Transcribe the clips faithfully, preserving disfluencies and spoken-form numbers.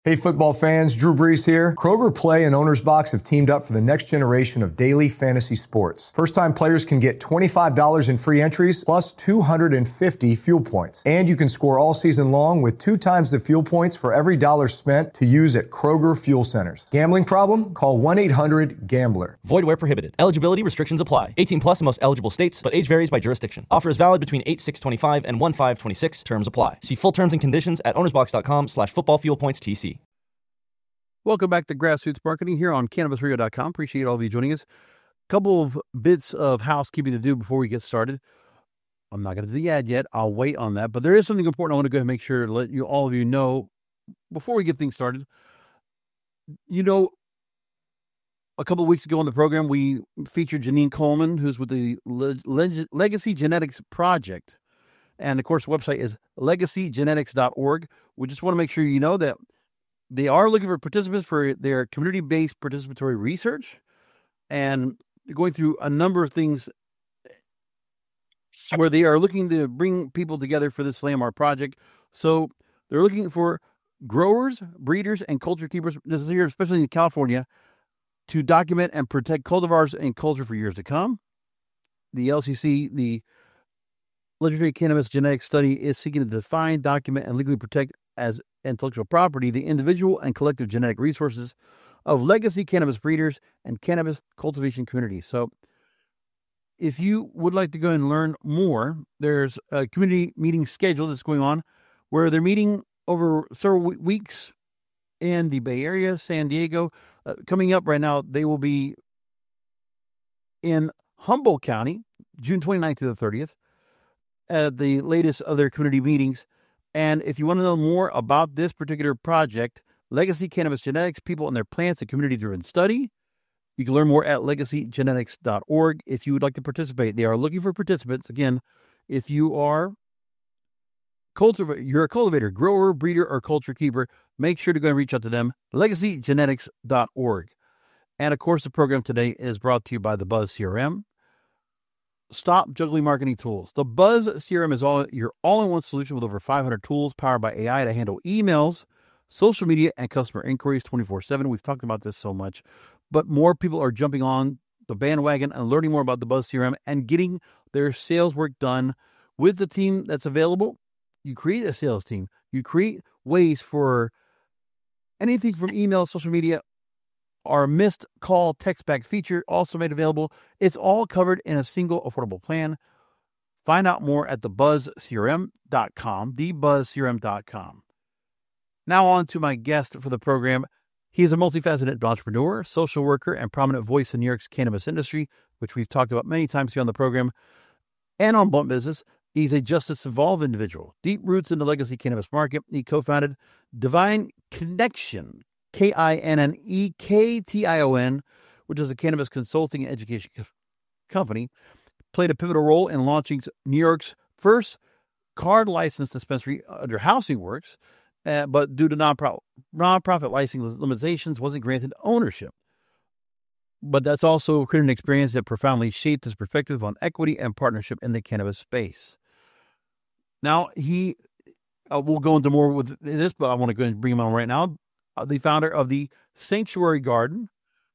Hey football fans, Drew Brees here. Kroger Play and Owner's Box have teamed up for the next generation of daily fantasy sports. First-time players can get twenty-five dollars in free entries plus two hundred fifty fuel points. And you can score all season long with two times the fuel points for every dollar spent to use at Kroger Fuel Centers. Gambling problem? Call one eight hundred gambler. Void where prohibited. Eligibility restrictions apply. eighteen plus in most eligible states, but age varies by jurisdiction. Offer is valid between eight six twenty-five and one five twenty-six. Terms apply. See full terms and conditions at ownersbox.com slash football fuel points TC. Welcome back to Grassroots Marketing here on Cannabis Radio dot com. Appreciate all of you joining us. Couple of bits of housekeeping to do before we get started. I'm not going to do the ad yet. I'll wait on that. But there is something important I want to go ahead and make sure to let you all of you know before we get things started. You know, a couple of weeks ago on the program, we featured Janine Coleman, who's with the Leg- Legacy Genetics Project. And, of course, the website is legacy genetics dot org. We just want to make sure you know that they are looking for participants for their community-based participatory research and going through a number of things where they are looking to bring people together for this landmark project. So they're looking for growers, breeders, and culture keepers, this is here, especially in California, to document and protect cultivars and culture for years to come. The L C C, the Legendary Cannabis Genetics Study, is seeking to define, document, and legally protect as intellectual property the individual and collective genetic resources of legacy cannabis breeders and cannabis cultivation communities. So if you would like to go and learn more, there's a community meeting schedule that's going on where they're meeting over several weeks in the Bay Area, San Diego. Uh, coming up right now, they will be in Humboldt County, June twenty-ninth to the thirtieth, at the latest of their community meetings. And if you want to know more about this particular project, Legacy Cannabis Genetics, People and Their Plants, a community-driven study, you can learn more at legacy genetics dot org if you would like to participate. They are looking for participants. Again, if you are cultivator, you're a cultivator, grower, breeder, or culture keeper, make sure to go and reach out to them, legacy genetics dot org. And, of course, the program today is brought to you by the Buzz C R M. Stop juggling marketing tools. The Buzz C R M is all your all-in-one solution with over five hundred tools powered by A I to handle emails, social media, and customer inquiries twenty-four seven. We've talked about this so much, but more people are jumping on the bandwagon and learning more about the Buzz C R M and getting their sales work done with the team that's available. You create a sales team. You create ways for anything from email, social media. Our missed call text back feature also made available. It's all covered in a single affordable plan. Find out more at the buzz c r m dot com, the buzz c r m dot com. Now on to my guest for the program. He is a multifaceted entrepreneur, social worker, and prominent voice in New York's cannabis industry, which we've talked about many times here on the program and on Blunt Business. He's a justice-involved individual, deep roots in the legacy cannabis market. He co-founded Divine Connection, K I N N E K T I O N, which is a cannabis consulting and education company, played a pivotal role in launching New York's first card licensed dispensary under Housing Works, uh, but due to nonprofit, nonprofit licensing limitations, wasn't granted ownership. But that's also created an experience that profoundly shaped his perspective on equity and partnership in the cannabis space. Now, he, uh, we'll go into more with this, but I want to go and bring him on right now. The founder of the Sanctuary Garden,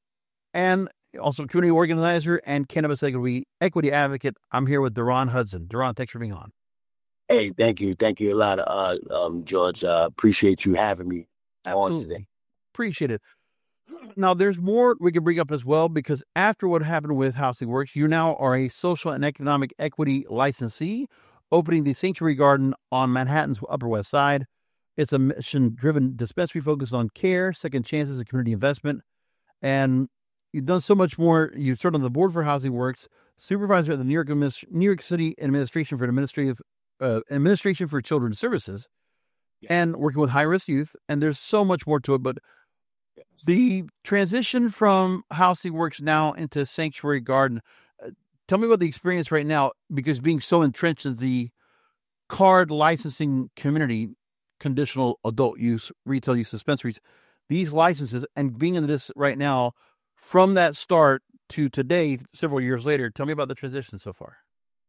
and also community organizer and cannabis equity, equity advocate. I'm here with Deron Hudson. Deron, thanks for being on. Hey, thank you. Thank you a lot, uh, um, George. Uh, appreciate you having me Absolutely. on today. Appreciate it. Now, there's more we can bring up as well, because after what happened with Housing Works, you now are a social and economic equity licensee, opening the Sanctuary Garden on Manhattan's Upper West Side. It's a mission-driven dispensary focused on care, second chances, and community investment. And you've done so much more. You served on the board for Housing Works, supervisor at the New York New York City Administration for Administrative uh, Administration for Children's Services, yes, and working with high-risk youth. And there's so much more to it. But yes, the transition from Housing Works now into Sanctuary Garden, uh, tell me about the experience right now, because being so entrenched in the card licensing community, conditional adult use, retail use dispensaries, these licenses, and being in this right now, from that start to today, several years later, tell me about the transition so far.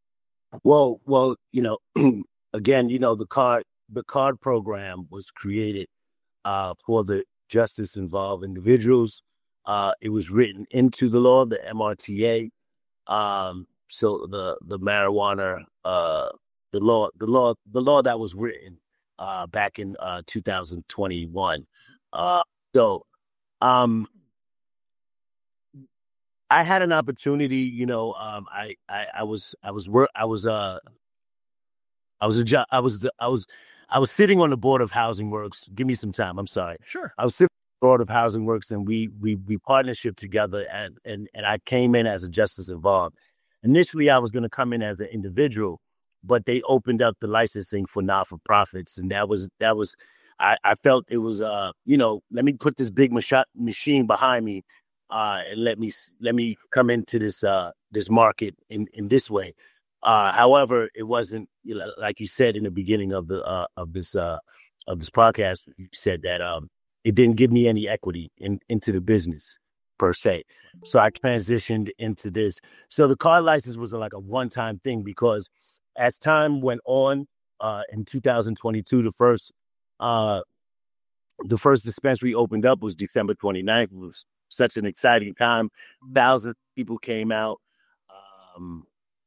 Well, well, you know, again, you know, the card, the card program was created uh, for the justice involved individuals. Uh, it was written into the law, the M R T A. Um, so the the marijuana, uh, the law, the law, the law that was written uh, back in uh, two thousand twenty-one. Uh, so, um, I had an opportunity. You know, um, I, I, I was, I was, work, I was, uh, I was a job. I was, the, I was, I was sitting on the board of Housing Works. Give me some time. I'm sorry. Sure. I was sitting on the board of Housing Works, and we, we, we partnership together, and, and, and I came in as a justice involved. Initially, I was going to come in as an individual, but they opened up the licensing for not-for-profits, and that was, that was, I, I felt it was, uh, you know, let me put this big mach- machine behind me, uh, and let me, let me come into this, uh, this market in, in this way. Uh, however, it wasn't, you know, like you said in the beginning of the, uh, of this, uh, of this podcast, you said that, um, it didn't give me any equity in, into the business per se. So I transitioned into this. So the car license was like a one-time thing, because as time went on, uh, in two thousand twenty-two, the first, uh, the first dispensary opened up was December twenty-ninth. It was such an exciting time. Thousands of people came out. Um,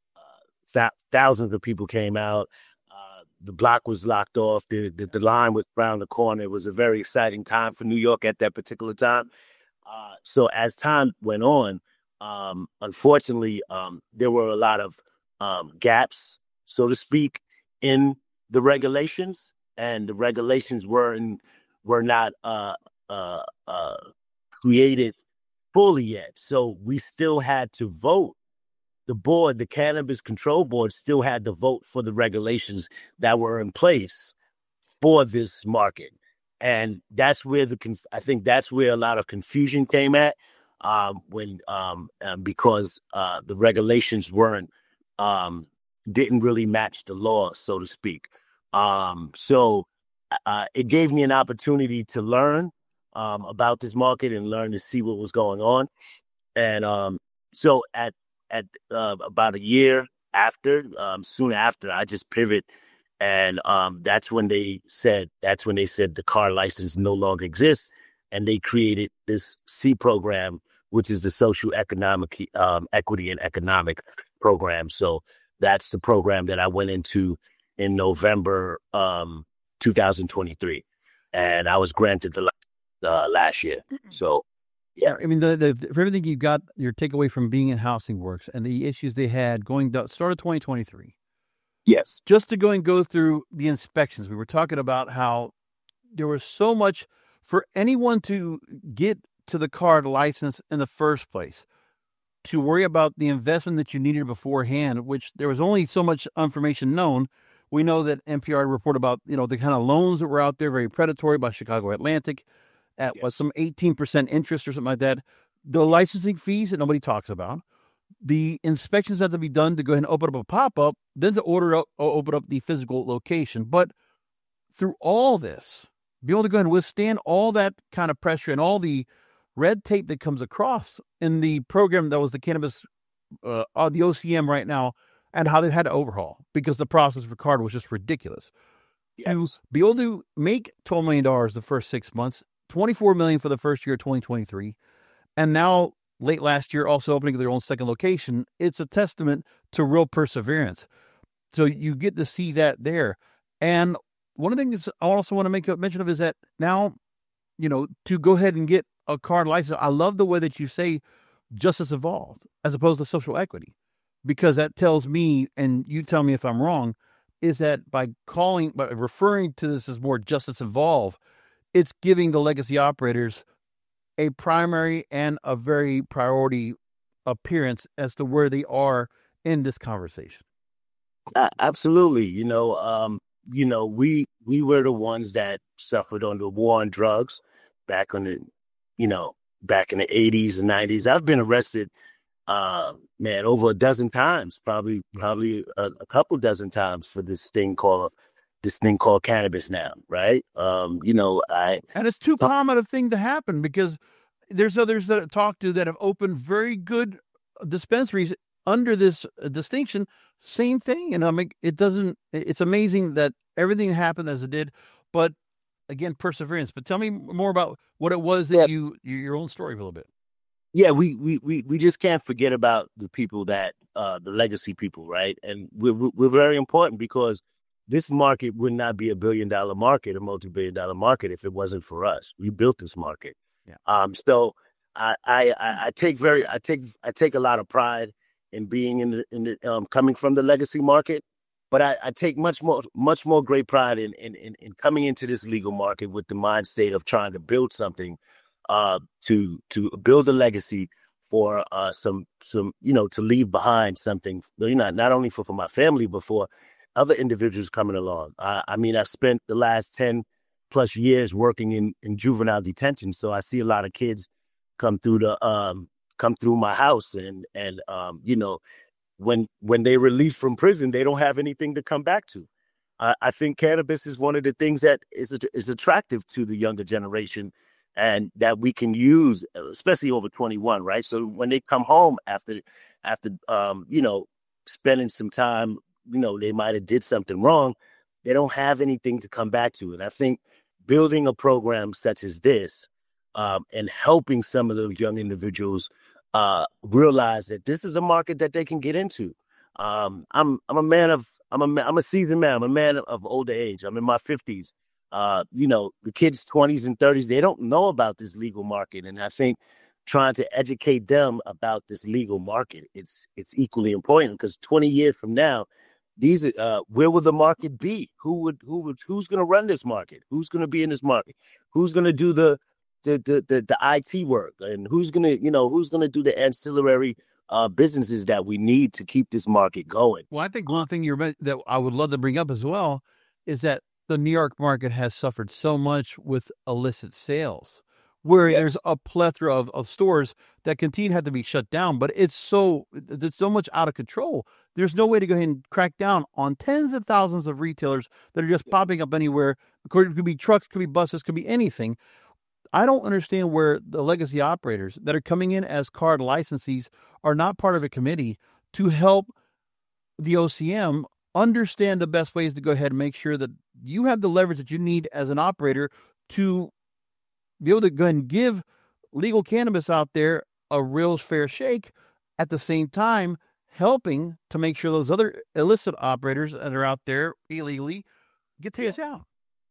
uh, th- thousands of people came out. Uh, the block was locked off. The, the the line was around the corner. It was a very exciting time for New York at that particular time. Uh, so as time went on, um, unfortunately, um, there were a lot of um, gaps, so to speak, in the regulations, and the regulations weren't were not uh, uh, uh, created fully yet. So we still had to vote. The board, the Cannabis Control Board, still had to vote for the regulations that were in place for this market. And that's where the conf- I think that's where a lot of confusion came at, um, when um, um, because uh, the regulations weren't um, didn't really match the law, so to speak. Um, so uh, it gave me an opportunity to learn um, about this market and learn to see what was going on. And um, so at at uh, about a year after, um, soon after, I just pivot. And um, that's when they said, that's when they said the car license no longer exists. And they created this C program, which is the social economic um, equity and economic program. So that's the program that I went into in November um, two thousand twenty-three. And I was granted the uh, last year. So, yeah. I mean, the, the, for everything you got, your takeaway from being in Housing Works and the issues they had going down, start of twenty twenty-three. Yes. Just to go and go through the inspections, we were talking about how there was so much for anyone to get to the card license in the first place, to worry about the investment that you needed beforehand, which there was only so much information known. We know that N P R reported about, you know, the kind of loans that were out there, very predatory by Chicago Atlantic at Yes. what, some eighteen percent interest or something like that. The licensing fees that nobody talks about. The inspections have to be done to go ahead and open up a pop-up, then to order up, or open up the physical location. But through all this, be able to go ahead and withstand all that kind of pressure and all the red tape that comes across in the program that was the cannabis, uh, uh, the O C M right now, and how they've had to overhaul because the process for card was just ridiculous. Yes. To be able to make twelve million dollars the first six months, twenty-four million dollars for the first year of twenty twenty-three, and now late last year, also opening their own second location, it's a testament to real perseverance. So you get to see that there. And one of the things I also want to make a mention of is that now, you know, to go ahead and get a card license, I love the way that you say justice evolved as opposed to social equity, because that tells me, and you tell me if I'm wrong, is that by calling, by referring to this as more justice evolve, it's giving the legacy operators a primary and a very priority appearance as to where they are in this conversation. Uh, absolutely. You know, um, you know, we we were the ones that suffered on the war on drugs back on the, you know, back in the eighties and nineties. I've been arrested, uh, man, over a dozen times, probably probably a, a couple dozen times for this thing called this thing called cannabis now, right? Um, you know, I and it's too common a thing to happen because there's others that I talk to that have opened very good dispensaries under this distinction. Same thing, and I mean, it doesn't. It's amazing that everything happened as it did, but again, perseverance. But tell me more about what it was that Yeah. you, your own story a little bit. Yeah, we, we, we, we just can't forget about the people that, uh, the legacy people, right? And we're, we're very important because this market would not be a billion dollar market, a multi-billion dollar market if it wasn't for us. We built this market. Yeah. Um, so I, I, I I take very, I take, I take a lot of pride in being in the, in the, um, coming from the legacy market, but I, I take much more, much more great pride in, in, in, in coming into this legal market with the mind state of trying to build something, uh, to, to build a legacy for, uh, some, some, you know, to leave behind something, you know, not only for, for my family, but for other individuals coming along. I, I mean, I've spent the last ten plus years working in, in juvenile detention. So I see a lot of kids come through the, um, come through my house and, and, um, you know, when, when they release from prison, they don't have anything to come back to. I, I think cannabis is one of the things that is, is attractive to the younger generation and that we can use, especially over twenty-one, right? So when they come home after, after, um, you know, spending some time, you know, they might have did something wrong. They don't have anything to come back to. And I think building a program such as this, um, and helping some of those young individuals, uh, realize that this is a market that they can get into. Um, I'm, I'm a man of, I'm a, I'm a seasoned man. I'm a man of older age. I'm in my fifties. Uh, you know, the kids twenties and thirties, they don't know about this legal market. And I think trying to educate them about this legal market, it's, it's equally important because twenty years from now, these, uh, where will the market be? Who would, who would, who's going to run this market? Who's going to be in this market? Who's going to do the, the, the, the, the I T work? And who's going to, you know, who's going to do the ancillary, uh, businesses that we need to keep this market going? Well, I think one thing you're that I would love to bring up as well is that the New York market has suffered so much with illicit sales, where Yeah. there's a plethora of, of stores that continue to have to be shut down, but it's so, it's so much out of control. There's no way to go ahead and crack down on tens of thousands of retailers that are just popping up anywhere. It could be trucks, could be buses, could be anything. I don't understand where the legacy operators that are coming in as card licensees are not part of a committee to help the O C M understand the best ways to go ahead and make sure that you have the leverage that you need as an operator to be able to go ahead and give legal cannabis out there a real fair shake, at the same time helping to make sure those other illicit operators that are out there illegally get taken out.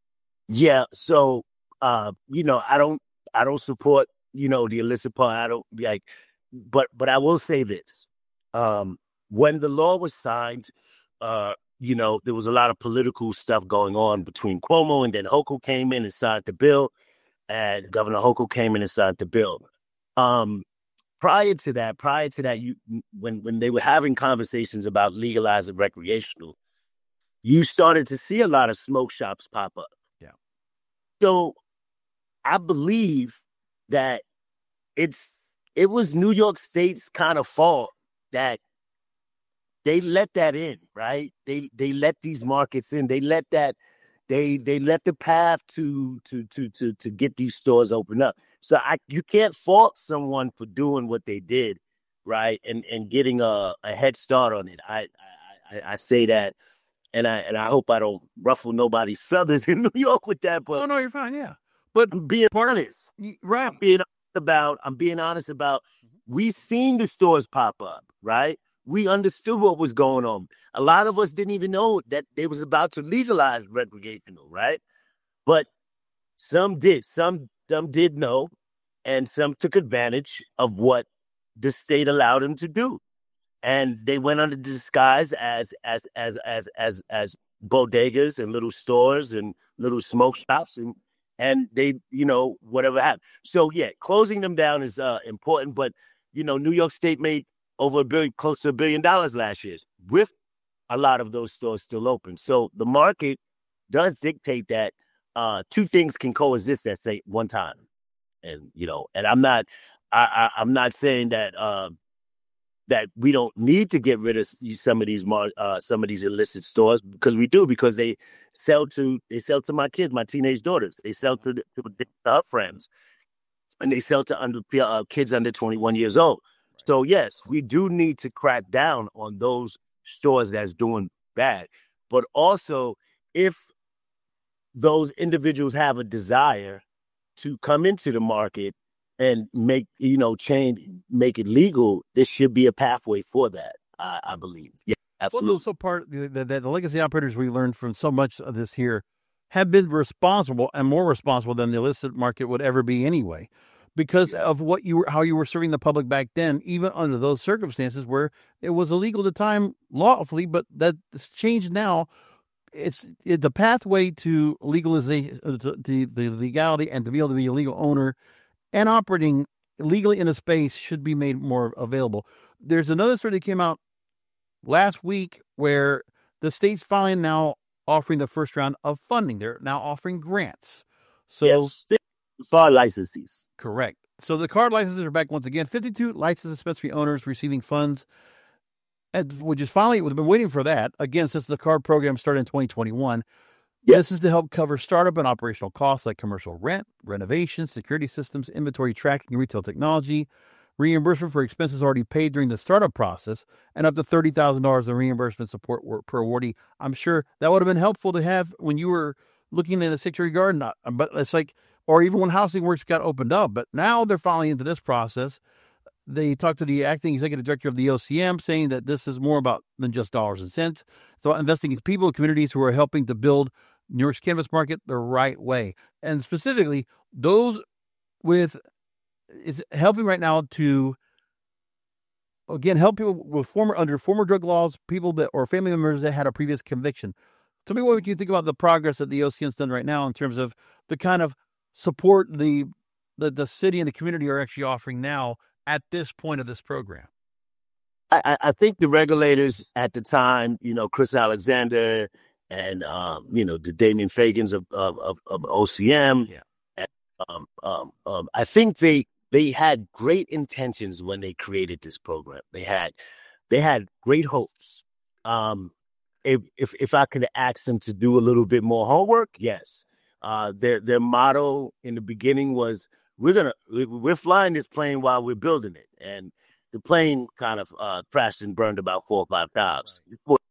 Yeah. So, uh, you know, I don't, I don't support, you know, the illicit part. I don't like, but, but I will say this. Um, when the law was signed, uh, you know, there was a lot of political stuff going on between Cuomo, and then Hochul came in and signed the bill, and Governor Hochul came in and signed the bill. Um, prior to that, prior to that, you, when, when they were having conversations about legalizing recreational, you started to see a lot of smoke shops pop up. Yeah. So I believe that it's, it was New York State's kind of fault that they let that in, right? They they let these markets in. They let that, they they let the path to to to to to get these stores open up. So I you can't fault someone for doing what they did, right? And and getting a, a head start on it. I, I I say that, and I and I hope I don't ruffle nobody's feathers in New York with that. But Oh no, you're fine. Yeah, but I'm being honest. right. I'm being honest about. I'm being honest about. We seen the stores pop up, right? We understood what was going on. A lot of us didn't even know that they was about to legalize recreational, right? But some did. Some some did know, and some took advantage of what the state allowed them to do, and they went under disguise as as as as as as bodegas and little stores and little smoke shops, and and they, you know, whatever happened. So yeah, closing them down is uh, important, but you know, New York State made over a billion, close to a billion dollars last year, with a lot of those stores still open. So the market does dictate that uh, two things can coexist at say one time. And, you know, and I'm not, I, I, I'm not saying that, uh, that we don't need to get rid of some of these, mar- uh, some of these illicit stores, because we do, because they sell to, they sell to my kids, my teenage daughters. They sell to, the, to her friends, and they sell to under, uh, kids under twenty-one years old. So yes, we do need to crack down on those stores that's doing bad. But also, if those individuals have a desire to come into the market and make, you know, change, make it legal, there should be a pathway for that, I, I believe. Yeah, absolutely. Well, so part the, the, the legacy operators we learned from so much of this here have been responsible and more responsible than the illicit market would ever be anyway, because yeah. of what you were, how you were serving the public back then, even under those circumstances where it was illegal at the time lawfully, but that's changed now. It's it, the pathway to legalization, uh, to, the, the legality, and to be able to be a legal owner and operating legally in a space should be made more available. There's another story that came out last week where the state's finally now offering the first round of funding. They're now offering grants. So, yes. Car licenses. Correct. So the card licenses are back once again. fifty-two licensed dispensary owners receiving funds, which is finally, we've been waiting for that, again, since the card program started in twenty twenty-one. Yes. This is to help cover startup and operational costs like commercial rent, renovations, security systems, inventory tracking, retail technology, reimbursement for expenses already paid during the startup process, and up to thirty thousand dollars in reimbursement support per awardee. I'm sure that would have been helpful to have when you were looking in the Secretary Garden, but it's like, or even when Housing Works got opened up. But now they're finally into this process. They talked to the acting executive director of the O C M, saying that this is more about than just dollars and cents. So investing in people and communities who are helping to build New York's cannabis market the right way. And specifically, those with, is helping right now to, again, help people with former, under former drug laws, people that, or family members that had a previous conviction. Tell me what you think about the progress that the O C M's done right now in terms of the kind of support the, the, the city and the community are actually offering now at this point of this program. I, I think the regulators at the time, you know, Chris Alexander and, um, you know, the Damien Fagans of, of, of, of O C M. Yeah. And, um, um, um, I think they, they had great intentions when they created this program. They had, they had great hopes. Um, if, if, if I could ask them to do a little bit more homework, yes. Uh, their, their motto in the beginning was, we're going to, we're flying this plane while we're building it. And the plane kind of, uh, crashed and burned about four or five times.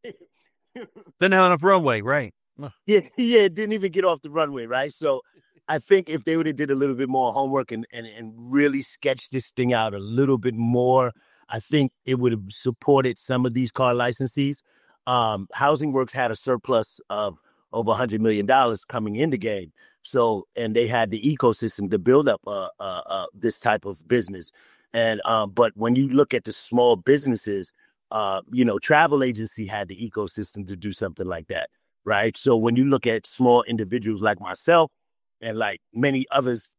Didn't have enough runway, right? Yeah, yeah, it didn't even get off the runway, right? So I think if they would have did a little bit more homework and, and, and really sketched this thing out a little bit more, I think it would have supported some of these car licensees. Um, Housing Works had a surplus of over one hundred million dollars coming in the game. So, and they had the ecosystem to build up uh, uh, uh, this type of business. And, um, but when you look at the small businesses, uh, you know, travel agency had the ecosystem to do something like that, right? So when you look at small individuals like myself and like many others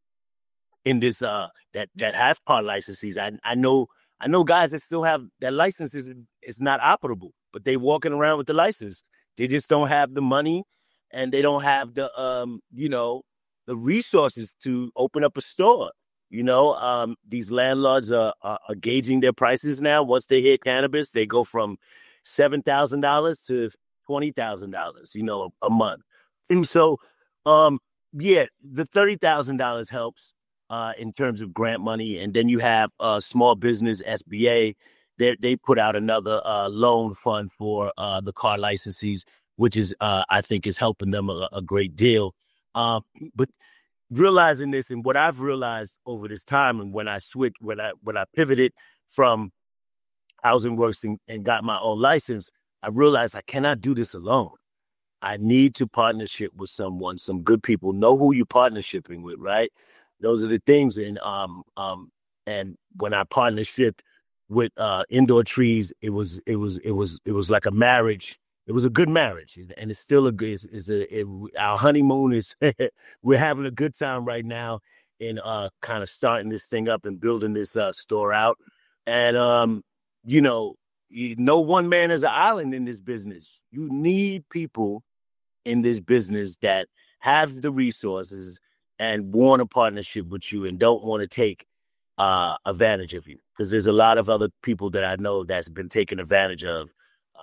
in this, uh, that, that have car licenses, I, I know, I know guys that still have that licenses. It's not operable, but they walking around with the license. They just don't have the money and they don't have the, um, you know, the resources to open up a store. You know, um, these landlords are, are, are gauging their prices now. Once they hit cannabis, they go from seven thousand dollars to twenty thousand dollars, you know, a, a month. And so, um, yeah, the thirty thousand dollars helps uh, in terms of grant money. And then you have uh, small business S B A. They they put out another uh, loan fund for uh, the car licensees, which is, uh, I think, is helping them a, a great deal. Uh, but realizing this, and what I've realized over this time, and when I switched, when I when I pivoted from Housing Works and, and got my own license, I realized I cannot do this alone. I need to partnership with someone, some good people. Know who you're partnershiping with, right? Those are the things. And um um and when I partnershiped with uh, Indoor Trees, it was it was it was it was like a marriage. It was a good marriage, and it's still a good. It's, it's a it, our honeymoon is. We're having a good time right now, in uh, kind of starting this thing up and building this uh, store out. And um, you know, you, no one man is an island in this business. You need people in this business that have the resources and want a partnership with you and don't want to take uh, advantage of you, because there's a lot of other people that I know that's been taken advantage of.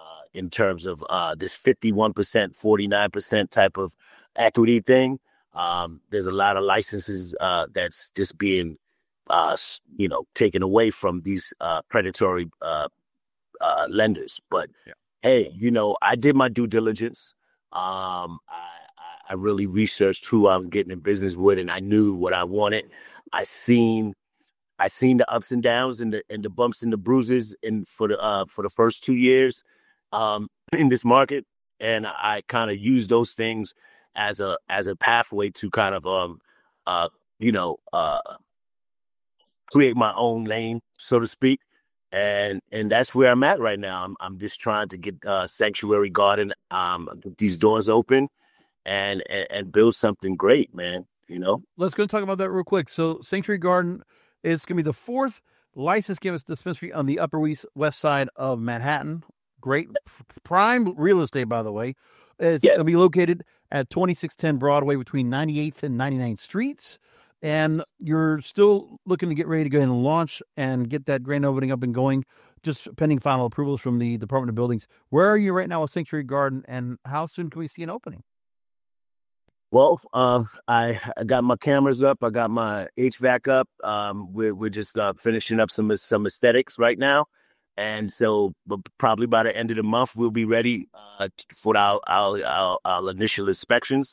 In terms of uh, this fifty-one percent, forty-nine percent type of equity thing. Um, there's a lot of licenses uh, that's just being, uh, you know, taken away from these uh, predatory uh, uh, lenders. But, yeah. Hey, you know, I did my due diligence. Um, I, I really researched who I was getting in business with, and I knew what I wanted. I seen, I seen the ups and downs and the and the bumps and the bruises, in for the uh, for the first two years um, in this market, and I kind of used those things as a as a pathway to kind of um uh you know uh create my own lane, so to speak. And and that's where I'm at right now. I'm I'm just trying to get uh, Sanctuary Garden, um, get these doors open, and, and and build something great, man. You know. Let's go talk about that real quick. So Sanctuary Garden is going to be the fourth licensed cannabis dispensary on the Upper West West Side of Manhattan. Great prime real estate, by the way. It's Yeah. going to be located at twenty-six ten Broadway between ninety-eighth and ninety-ninth Streets. And you're still looking to get ready to go ahead and launch and get that grand opening up and going, just pending final approvals from the Department of Buildings. Where are you right now with Sanctuary Garden, and how soon can we see an opening? Well, uh, I, I got my cameras up. I got my H V A C up. Um, we're we're just uh, finishing up some some aesthetics right now, and so but probably by the end of the month we'll be ready uh, for our our, our our initial inspections,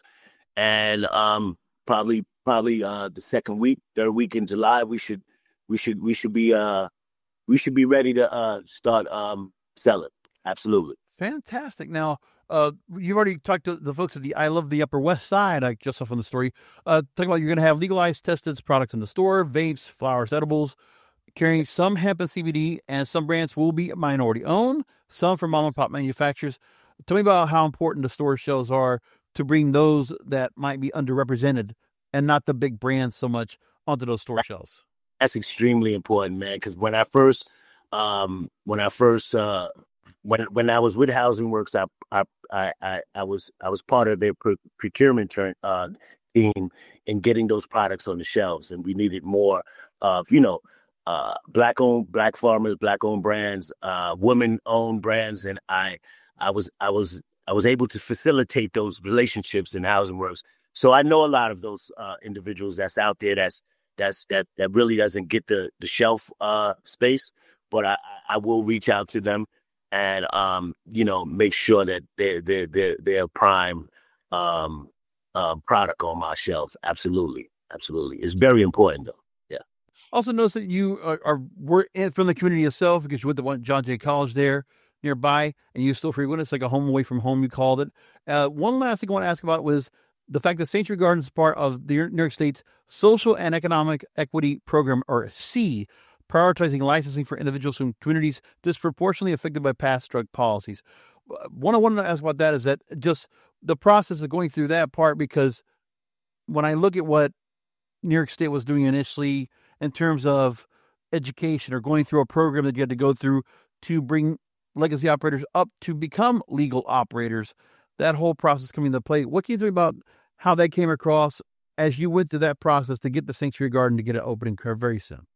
and um, probably probably uh, the second week, third week in July, we should we should we should be uh we should be ready to uh, start um, selling. Absolutely. Fantastic. Now, uh, you've already talked to the folks at the I Love the Upper West Side. I just saw from the story. Uh, talking about you're going to have legalized, tested products in the store, vapes, flowers, edibles, carrying some hemp and C B D, and some brands will be minority owned, some from mom and pop manufacturers. Tell me about how important the store shelves are to bring those that might be underrepresented and not the big brands so much onto those store shelves. That's extremely important, man. Because when I first, um, when I first, uh, when when I was with Housing Works, I I I I, I was I was part of their pro- procurement turn, uh, team in getting those products on the shelves, and we needed more of you know, uh, black owned, black farmers, black owned brands, uh, women owned brands, and I I was I was I was able to facilitate those relationships in Housing Works. So I know a lot of those uh, individuals that's out there that's that's that that really doesn't get the the shelf uh, space, but I, I will reach out to them and um, you know make sure that they're they're they're, they're prime um, uh, product on my shelf. Absolutely, absolutely, it's very important though. Yeah. Also, notice that you are, are were in from the community itself because you went to one John Jay College there nearby, and you still frequent. It's like a home away from home, you called it. Uh, one last thing I want to ask about was the fact that Sanctuary Garden is part of the New York State's Social and Economic Equity Program, or SEE, prioritizing licensing for individuals from communities disproportionately affected by past drug policies. What I wanted to ask about that is that just the process of going through that part, because when I look at what New York State was doing initially in terms of education or going through a program that you had to go through to bring legacy operators up to become legal operators, that whole process coming into play. What can you think about how that came across as you went through that process to get the Sanctuary Garden to get an opening very soon?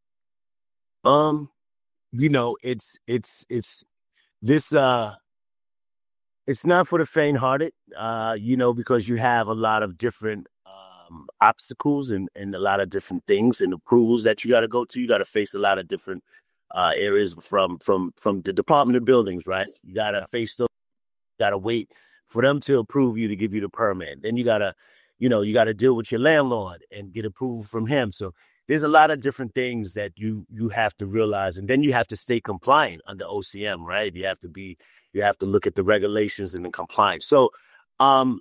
Um, you know, it's it's it's this uh it's not for the faint-hearted, uh, you know, because you have a lot of different um obstacles and, and a lot of different things and approvals that you gotta go to. You gotta face a lot of different uh areas from from from the Department of Buildings, right? You gotta face those, you gotta wait for them to approve you to give you the permit. Then you gotta, you know, you gotta deal with your landlord and get approval from him. So there's a lot of different things that you you have to realize, and then you have to stay compliant under O C M, right? You have to be, you have to look at the regulations and the compliance. So, um,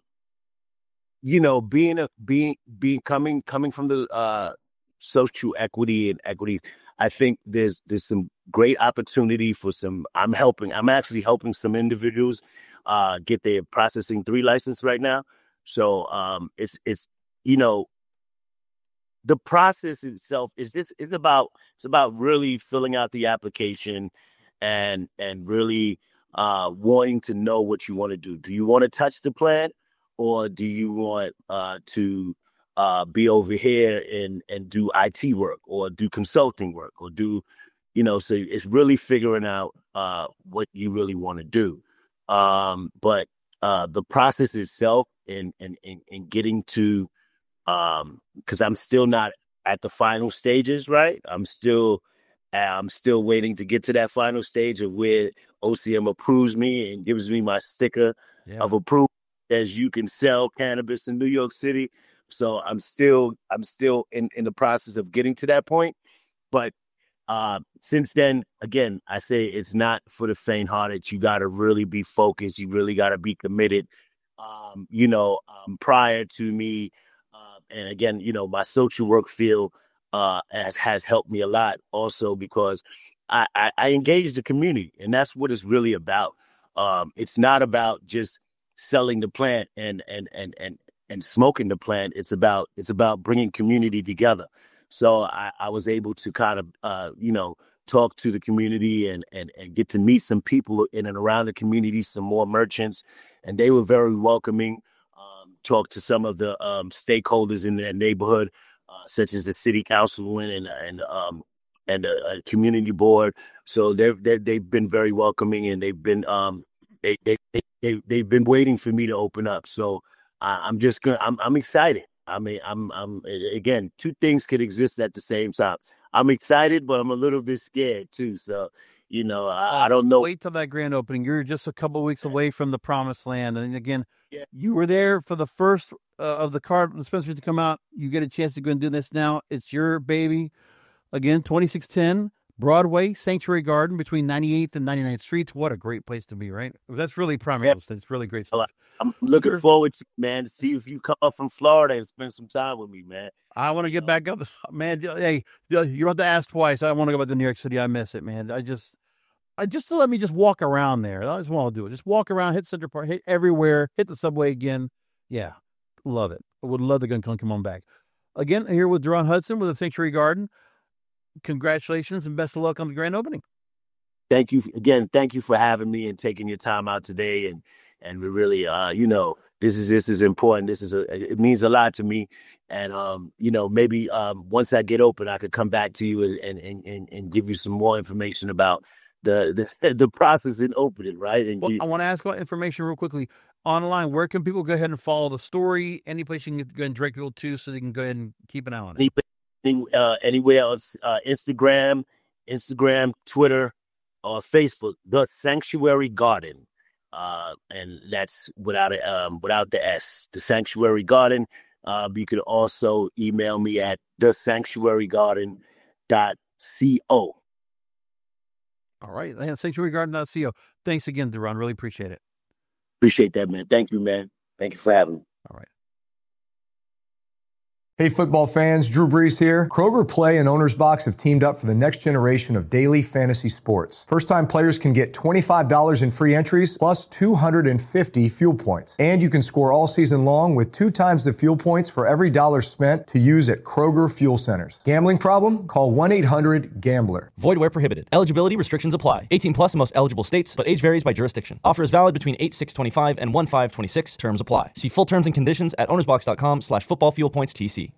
you know, being a being being coming coming from the uh, social equity and equity, I think there's there's some great opportunity for some. I'm helping. I'm actually helping some individuals uh, get their processing three license right now. So um, it's it's you know. The process itself is just it's about it's about really filling out the application and and really uh, wanting to know what you want to do. Do you want to touch the plant, or do you want uh, to uh, be over here and and do I T work or do consulting work or do you know? So it's really figuring out uh, what you really want to do. Um, but uh, the process itself and and and, and getting to Um, because I'm still not at the final stages, right? I'm still, I'm still waiting to get to that final stage of where O C M approves me and gives me my sticker Yeah. of approval. as you can sell cannabis in New York City. So I'm still I'm still in, in the process of getting to that point. But uh, since then, again, I say it's not for the faint-hearted. You got to really be focused. You really got to be committed. Um, you know, um, prior to me, uh, and again, you know, my social work field uh, has, has helped me a lot also because I, I, I engage the community, and that's what it's really about. Um, it's not about just selling the plant and and and and and smoking the plant. It's about it's about bringing community together. So I, I was able to kind of uh, you know talk to the community and and and get to meet some people in and around the community, some more merchants, and they were very welcoming. Um, talk to some of the um, stakeholders in that neighborhood, uh, such as the city councilman and and um, and a, a community board. So they've they've they've been very welcoming, and they've been um they they they they've been waiting for me to open up. So I, I'm just gonna I'm I'm excited. I mean, I'm I'm again, two things could exist at the same time. I'm excited, but I'm a little bit scared too. So, you know, I, I don't know. Wait till that grand opening. You're just a couple of weeks away from the promised land, and again, yeah. you were there for the first uh, of the card dispensaries to come out. You get a chance to go and do this now. It's your baby. Again, twenty-six ten Broadway, Sanctuary Garden between ninety-eighth and ninety-ninth Streets. What a great place to be, right? That's really prime real estate. It's really great stuff. I'm looking forward to, man, to see if you come up from Florida and spend some time with me, man. I want to get back up. Man, hey, you don't have to ask twice. I want to go back to New York City. I miss it, man. I just, I just to let me just walk around there. That's what I'll do. Just walk around, hit Central Park, hit everywhere, hit the subway again. Yeah, love it. I would love to come, come on back. Again, here with Deron Hudson with the Sanctuary Garden. Congratulations and best of luck on the grand opening. Thank you again. Thank you for having me and taking your time out today. And and we really, uh, you know, this is this is important. This is a it means a lot to me. And um, you know, maybe um, once I get open, I could come back to you and and and, and give you some more information about the the, the process in opening, right? And well, you, I want to ask about information real quickly. Online, where can people go ahead and follow the story? Any place you can go and direct people to, so they can go ahead and keep an eye on it. Any, uh, anywhere else, uh, Instagram, Instagram, Twitter, or Facebook, The Sanctuary Garden, uh, and that's without a, um, without the S. The Sanctuary Garden. Uh, you can also email me at the sanctuary garden dot co. All right, sanctuary garden dot co. Thanks again, Deron. Really appreciate it. Appreciate that, man. Thank you, man. Thank you for having me. All right. Hey, football fans, Drew Brees here. Kroger Play and Owner's Box have teamed up for the next generation of daily fantasy sports. First-time players can get twenty-five dollars in free entries plus two hundred fifty fuel points. And you can score all season long with two times the fuel points for every dollar spent to use at Kroger Fuel Centers. Gambling problem? Call one eight hundred gambler. Void where prohibited. Eligibility restrictions apply. eighteen plus in most eligible states, but age varies by jurisdiction. Offer is valid between eight six twenty-five and one five twenty-six. Terms apply. See full terms and conditions at ownersbox dot com slash football fuel points T C.